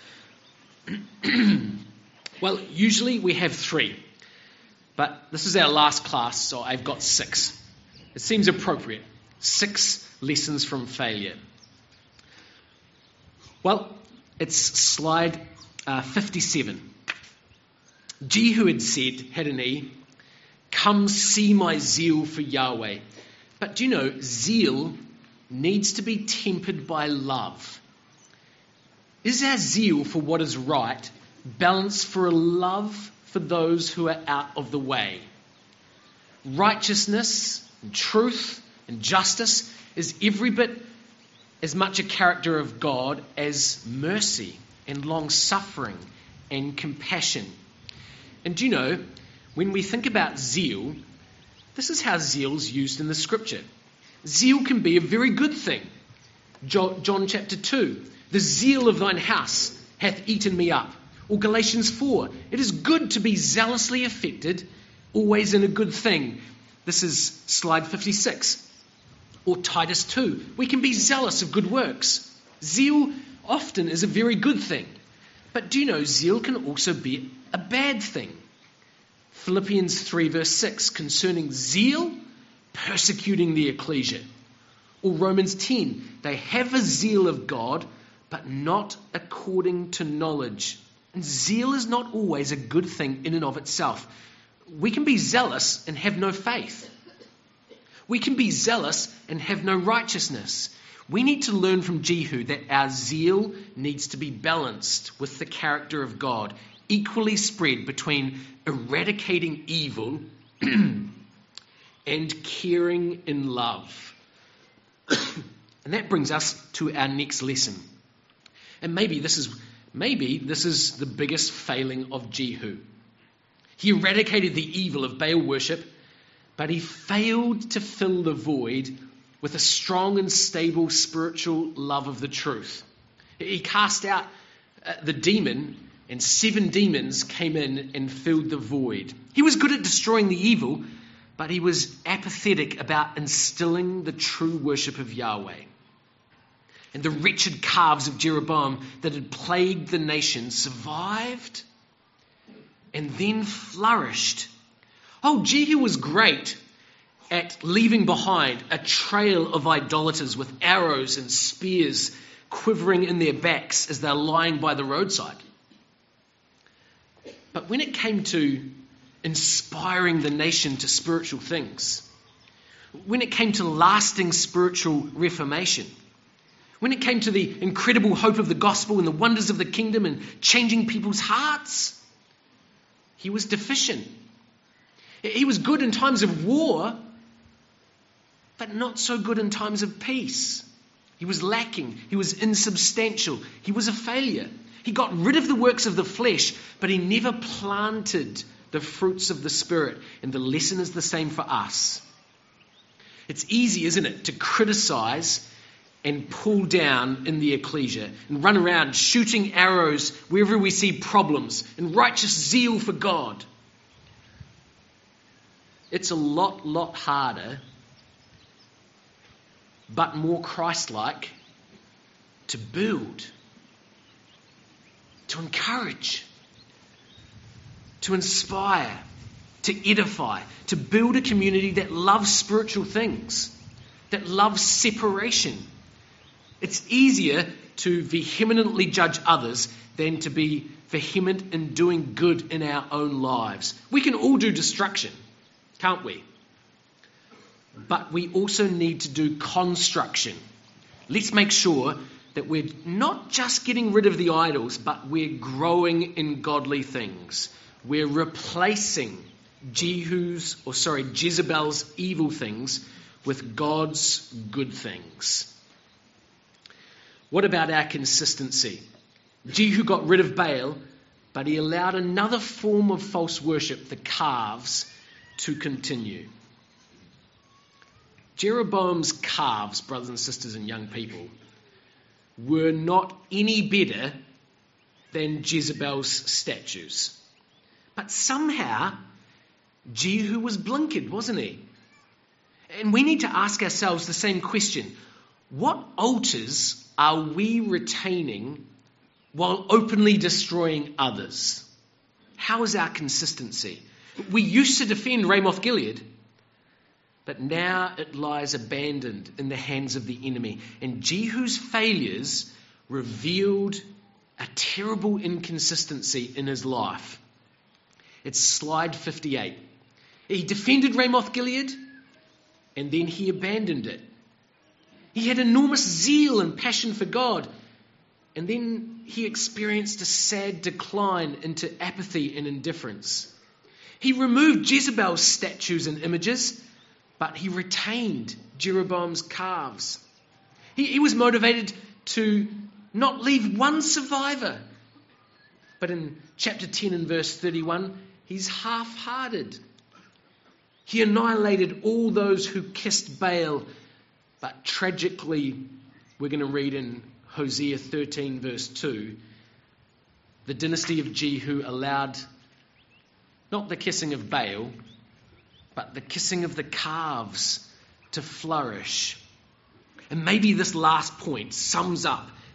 Well, usually we have 3. But this is our last class, so I've got 6. It seems appropriate. 6 lessons from failure. Well, it's slide 57. Jehu had said, hadn't he, "Come see my zeal for Yahweh." But do you know, zeal needs to be tempered by love. Is our zeal for what is right balanced for a love for those who are out of the way? Righteousness and truth and justice is every bit as much a character of God as mercy and long-suffering and compassion. And do you know, when we think about zeal, this is how zeal is used in the scripture. Zeal can be a very good thing. John chapter 2, "The zeal of thine house hath eaten me up." Or Galatians 4, "It is good to be zealously affected, always in a good thing." This is slide 56. Or Titus 2, "We can be zealous of good works." Zeal often is a very good thing. But do you know, zeal can also be a bad thing? Philippians 3 verse 6, concerning zeal, persecuting the ecclesia. Or Romans 10, they have a zeal of God, but not according to knowledge. And zeal is not always a good thing in and of itself. We can be zealous and have no faith. We can be zealous and have no righteousness. We need to learn from Jehu that our zeal needs to be balanced with the character of God, equally spread between eradicating evil and caring in love. And that brings us to our next lesson. And maybe this is the biggest failing of Jehu. He eradicated the evil of Baal worship, but he failed to fill the void with a strong and stable spiritual love of the truth. He cast out the demon, and 7 demons came in and filled the void. He was good at destroying the evil, but he was apathetic about instilling the true worship of Yahweh. And the wretched calves of Jeroboam that had plagued the nation survived and then flourished. Oh, Jehu was great at leaving behind a trail of idolaters with arrows and spears quivering in their backs as they're lying by the roadside. But when it came to inspiring the nation to spiritual things, when it came to lasting spiritual reformation, when it came to the incredible hope of the gospel and the wonders of the kingdom and changing people's hearts, he was deficient. He was good in times of war, but not so good in times of peace. He was lacking. He was insubstantial. He was a failure. He got rid of the works of the flesh, but he never planted the fruits of the Spirit. And the lesson is the same for us. It's easy, isn't it, to criticize and pull down in the ecclesia and run around shooting arrows wherever we see problems and righteous zeal for God. It's a lot harder, but more Christ-like, to build, to encourage, to inspire, to edify, to build a community that loves spiritual things, that loves separation. It's easier to vehemently judge others than to be vehement in doing good in our own lives. We can all do destruction, can't we? But we also need to do construction. Let's make sure that we're not just getting rid of the idols, but we're growing in godly things. We're replacing Jezebel's evil things with God's good things. What about our consistency? Jehu got rid of Baal, but he allowed another form of false worship, the calves, to continue. Jeroboam's calves, brothers and sisters and young people, were not any better than Jezebel's statues. But somehow, Jehu was blinkered, wasn't he? And we need to ask ourselves the same question. What altars are we retaining while openly destroying others? How is our consistency? We used to defend Ramoth Gilead, but now it lies abandoned in the hands of the enemy. And Jehu's failures revealed a terrible inconsistency in his life. It's slide 58. He defended Ramoth Gilead, and then he abandoned it. He had enormous zeal and passion for God, and then he experienced a sad decline into apathy and indifference. He removed Jezebel's statues and images, but he retained Jeroboam's calves. He was motivated to not leave one survivor. But in chapter 10 and verse 31, he's half-hearted. He annihilated all those who kissed Baal. But tragically, we're going to read in Hosea 13 verse 2, the dynasty of Jehu allowed not the kissing of Baal, but the kissing of the calves to flourish. And maybe this last point sums up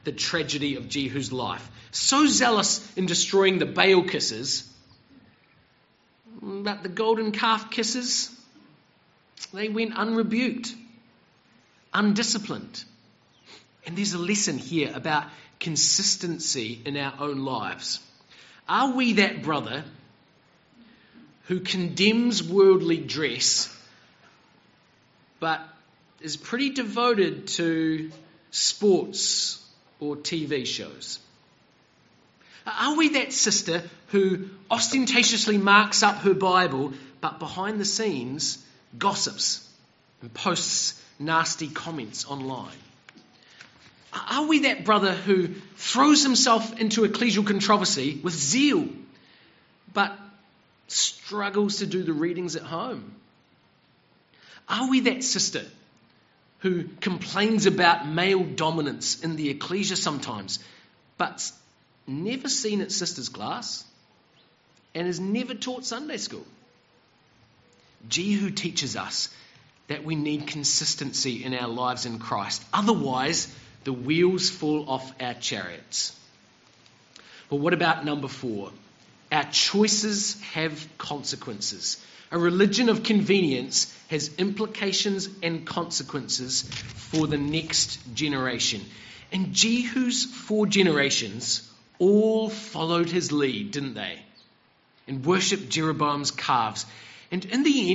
the tragedy of Jehu's life. So zealous in destroying the Baal kisses, but the golden calf kisses, they went unrebuked, undisciplined. And there's a lesson here about consistency in our own lives. Are we that brother who condemns worldly dress but is pretty devoted to sports or TV shows? Are we that sister who ostentatiously marks up her Bible but behind the scenes gossips and posts nasty comments online? Are we that brother who throws himself into ecclesial controversy with zeal but struggles to do the readings at home? Are we that sister who complains about male dominance in the ecclesia sometimes, but's never seen at sisters' class and has never taught Sunday school? Jehu teaches us that we need consistency in our lives in Christ. Otherwise, the wheels fall off our chariots. But what about number 4? Our choices have consequences. A religion of convenience has implications and consequences for the next generation. And Jehu's 4 generations all followed his lead, didn't they? And worshipped Jeroboam's calves. And in the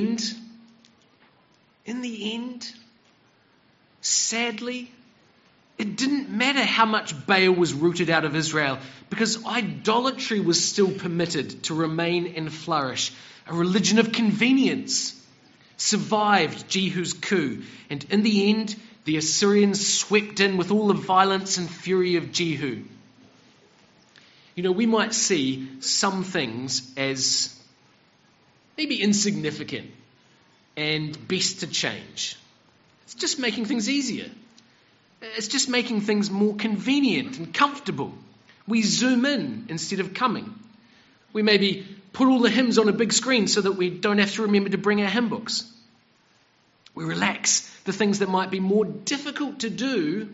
end, sadly, it didn't matter how much Baal was rooted out of Israel, because idolatry was still permitted to remain and flourish. A religion of convenience survived Jehu's coup, and in the end, the Assyrians swept in with all the violence and fury of Jehu. You know, we might see some things as maybe insignificant and best to change. It's just making things easier. It's just making things more convenient and comfortable. We zoom in instead of coming. We maybe put all the hymns on a big screen so that we don't have to remember to bring our hymn books. We relax the things that might be more difficult to do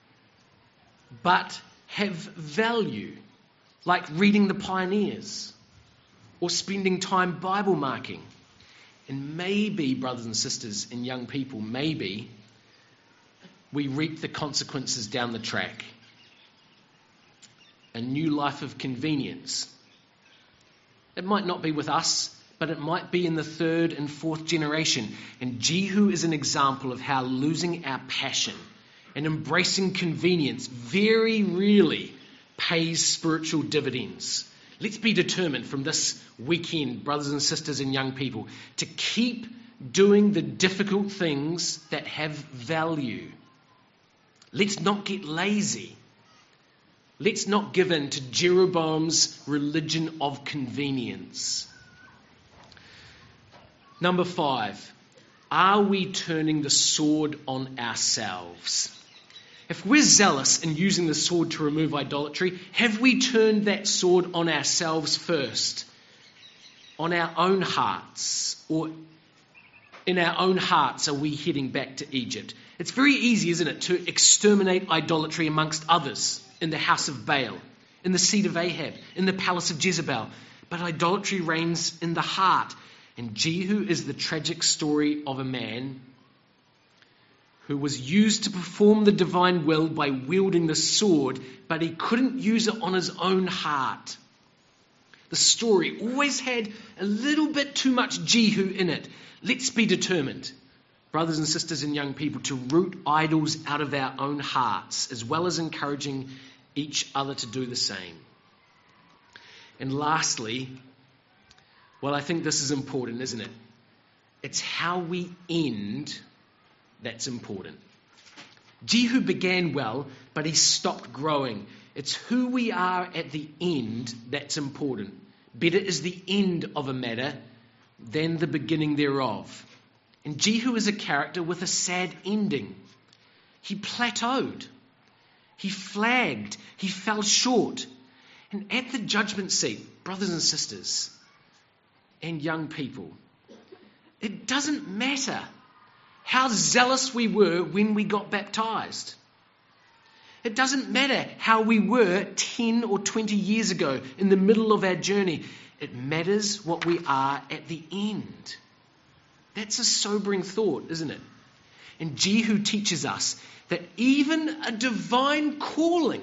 but have value, like reading the pioneers or spending time Bible marking. And maybe, brothers and sisters and young people, maybe we reap the consequences down the track. A new life of convenience. It might not be with us, but it might be in the 3rd and 4th generation. And Jehu is an example of how losing our passion and embracing convenience very rarely pays spiritual dividends. Let's be determined from this weekend, brothers and sisters and young people, to keep doing the difficult things that have value. Let's not get lazy. Let's not give in to Jeroboam's religion of convenience. Number 5, are we turning the sword on ourselves? If we're zealous in using the sword to remove idolatry, have we turned that sword on ourselves first? On our own hearts? Or in our own hearts are we heading back to Egypt? It's very easy, isn't it, to exterminate idolatry amongst others in the house of Baal, in the seat of Ahab, in the palace of Jezebel. But idolatry reigns in the heart. And Jehu is the tragic story of a man who was used to perform the divine will by wielding the sword, but he couldn't use it on his own heart. The story always had a little bit too much Jehu in it. Let's be determined, brothers and sisters and young people, to root idols out of our own hearts, as well as encouraging each other to do the same. And lastly, well, I think this is important, isn't it? It's how we end that's important. Jehu began well, but he stopped growing. It's who we are at the end that's important. Better is the end of a matter than the beginning thereof. And Jehu is a character with a sad ending. He plateaued. He flagged. He fell short. And at the judgment seat, brothers and sisters and young people, it doesn't matter how zealous we were when we got baptized. It doesn't matter how we were 10 or 20 years ago in the middle of our journey. It matters what we are at the end. That's a sobering thought, isn't it? And Jehu teaches us that even a divine calling,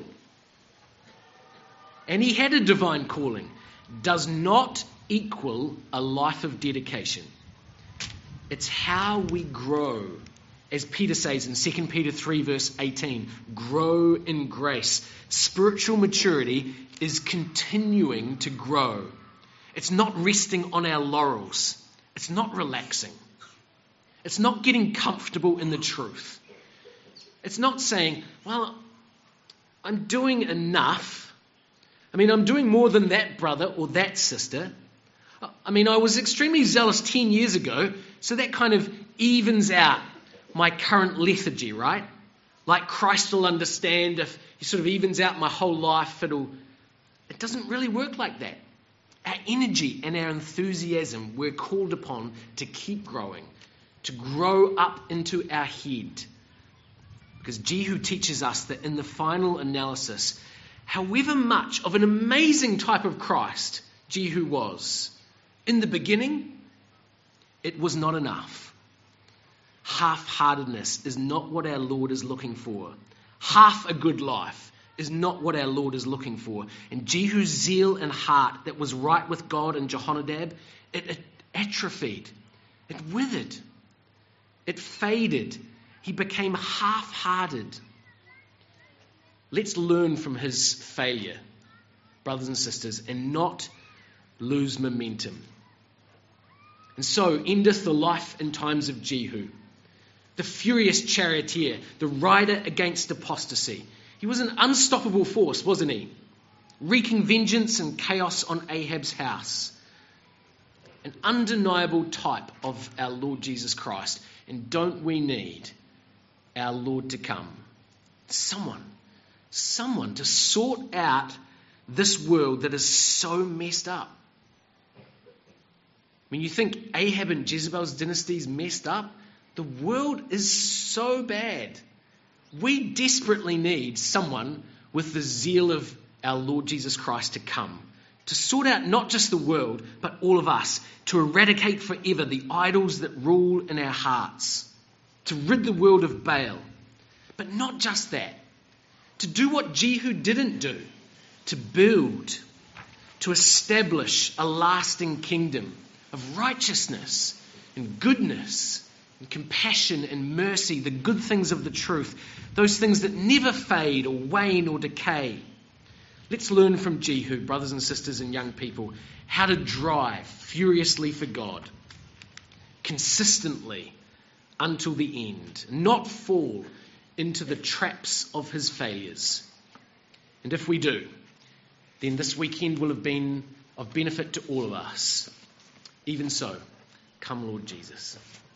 and he had a divine calling, does not equal a life of dedication. It's how we grow. As Peter says in 2 Peter 3 verse 18, grow in grace. Spiritual maturity is continuing to grow. It's not resting on our laurels. It's not relaxing. It's not getting comfortable in the truth. It's not saying, well, I'm doing enough. I'm doing more than that brother or that sister. I was extremely zealous 10 years ago, so that kind of evens out my current lethargy, right? Like Christ will understand if he sort of evens out my whole life, it doesn't really work like that. Our energy and our enthusiasm, we're called upon to keep growing, to grow up into our head. Because Jehu teaches us that in the final analysis, however much of an amazing type of Christ Jehu was, in the beginning, it was not enough. Half-heartedness is not what our Lord is looking for. Half a good life is not what our Lord is looking for. And Jehu's zeal and heart that was right with God and Jehonadab, it atrophied. It withered. It faded. He became half-hearted. Let's learn from his failure, brothers and sisters, and not lose momentum. And so endeth the life and times of Jehu, the furious charioteer, the rider against apostasy. He was an unstoppable force, wasn't he? Wreaking vengeance and chaos on Ahab's house. An undeniable type of our Lord Jesus Christ. And don't we need our Lord to come? Someone to sort out this world that is so messed up. You think Ahab and Jezebel's dynasties messed up? The world is so bad. We desperately need someone with the zeal of our Lord Jesus Christ to come, to sort out not just the world, but all of us, to eradicate forever the idols that rule in our hearts, to rid the world of Baal. But not just that, to do what Jehu didn't do, to build, to establish a lasting kingdom of righteousness and goodness and compassion and mercy, the good things of the truth, those things that never fade or wane or decay. Let's learn from Jehu, brothers and sisters and young people, how to drive furiously for God, consistently until the end, not fall into the traps of his failures. And if we do, then this weekend will have been of benefit to all of us. Even so, come Lord Jesus.